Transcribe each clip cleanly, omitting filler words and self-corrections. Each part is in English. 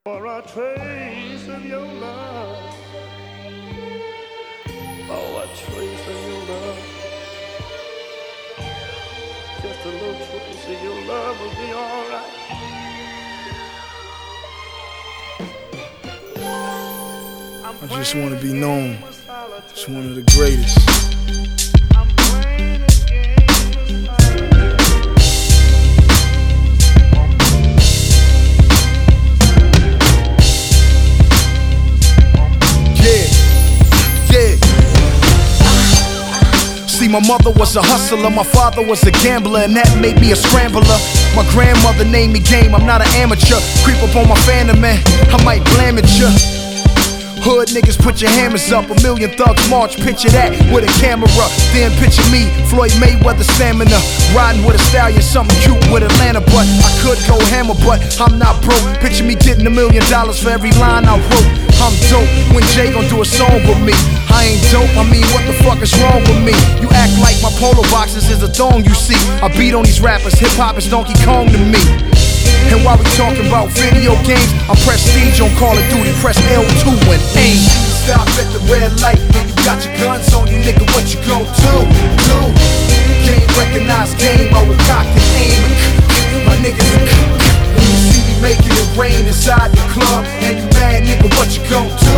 For a trace of your love, oh, a trace of your love, just a little trace of your love will be alright. I just want to be known as one of the greatest. See, my mother was a hustler, my father was a gambler, and that made me a scrambler. My grandmother named me Game, I'm not an amateur. Creep up on my phantom, man, I might blam at ya. Hood niggas, put your hammers up. A million thugs march, picture that with a camera. Then picture me, Floyd Mayweather stamina, riding with a stallion, something cute with Atlanta. But I could go hammer, but I'm not broke. Picture me getting $1 million for every line I wrote. I'm dope when Jay gon' do a song with me. I ain't dope, I mean what the fuck is wrong with me? You act like my polo boxes is a thong you see. I beat on these rappers, hip hop is Donkey Kong to me. And while we talking about video games, I press Prestige on Call of Duty, press L2 and aim. Stop at the red light and you got your guns on you, nigga, what you gon' do? Game recognized game, I will cock and aim. My niggas, when you see me making it rain inside the club and you mad, nigga, what you gon' do?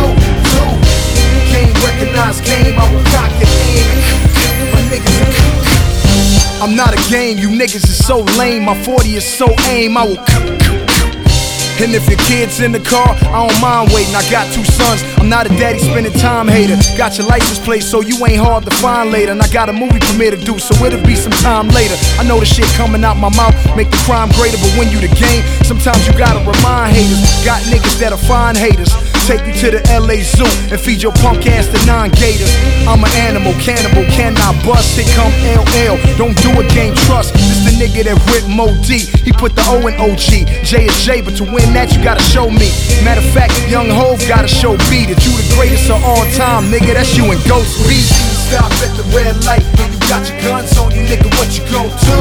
Game recognized game, I will cock and aim. My niggas, I'm not a game, you niggas is so lame. My 40 is so aim, I will and if your kid's in the car, I don't mind waiting. I got 2 sons, I'm not a daddy spending time hater. Got your license plate so you ain't hard to find later. And I got a movie premiere to do, so it'll be some time later. I know the shit coming out my mouth make the crime greater, but when you the game, sometimes you gotta remind haters. Got niggas that'll find haters, take you to the LA Zoo and feed your punk ass to 9 gators. I'm an animal, cannibal, cannot bust. Here come LL, don't do a game, trust. This the nigga that whipped Mo D. He put the O in OG. J is J, but to win that you gotta show me. Matter of fact, Young Hov gotta show B that you the greatest of all time, nigga. That's you and Ghost B. Stop at the red light and you got your guns on you, nigga. What you gon' do?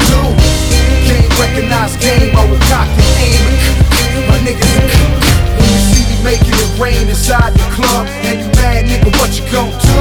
Game recognized game, I will cock and aim. My niggas, when you see me making it rain inside the club and you mad, nigga, what you gon' do?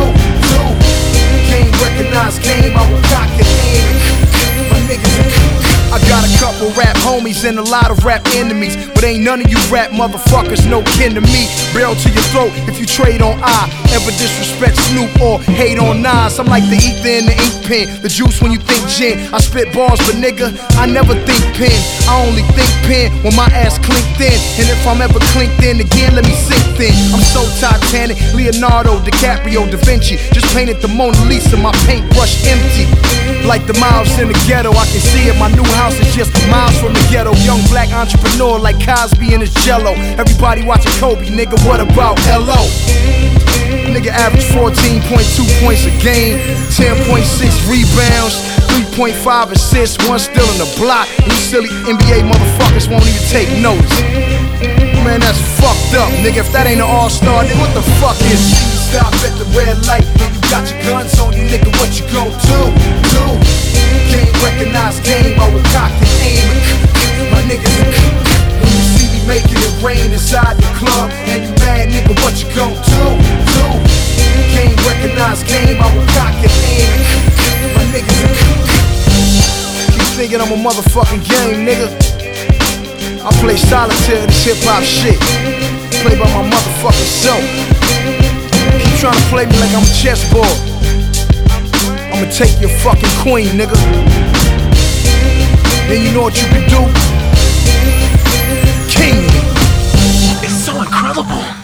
Game recognized game, I will cock and aim. My niggas, I got a couple rap homies and a lot of rap enemies, but ain't none of you rap motherfuckers no kin to me. Barrel to your throat if you trade on I. Ever disrespect Snoop or hate on Nas, I'm like the ether in the ink pen, the juice when you think gin. I spit bars, but nigga, I never think pen. I only think pen when my ass clinked in. And if I'm ever clinked in again, let me sink thin. I'm so Titanic, Leonardo, DiCaprio, Da Vinci. Just painted the Mona Lisa, my paintbrush empty. Like the miles in the ghetto, I can see it. My new house is just miles from the ghetto. Young black entrepreneur like Cosby and his Jello. Everybody watching Kobe, nigga, what about L.O.? Nigga average 14.2 points a game, 10.6 rebounds, 3.5 assists, 1 still in the block. You silly NBA motherfuckers won't even take notice. Man, that's fucked up, nigga. If that ain't an all-star, then what the fuck is it? Stop at the red light and you got your guns on you, nigga, what you gon' do? Game recognized game, I will cock and aim. My niggas, when you see me making it rain inside the club and you mad, nigga, what you gon' do? Game recognized game, I will cock and aim. My niggas, keep thinking I'm a motherfucking game, nigga. I play solitaire, this hip hop shit. Play by my motherfucking self. Keep trying to play me like I'm a chessboard. I'ma take your fucking queen, nigga. Then you know what you can do? King me. It's so incredible.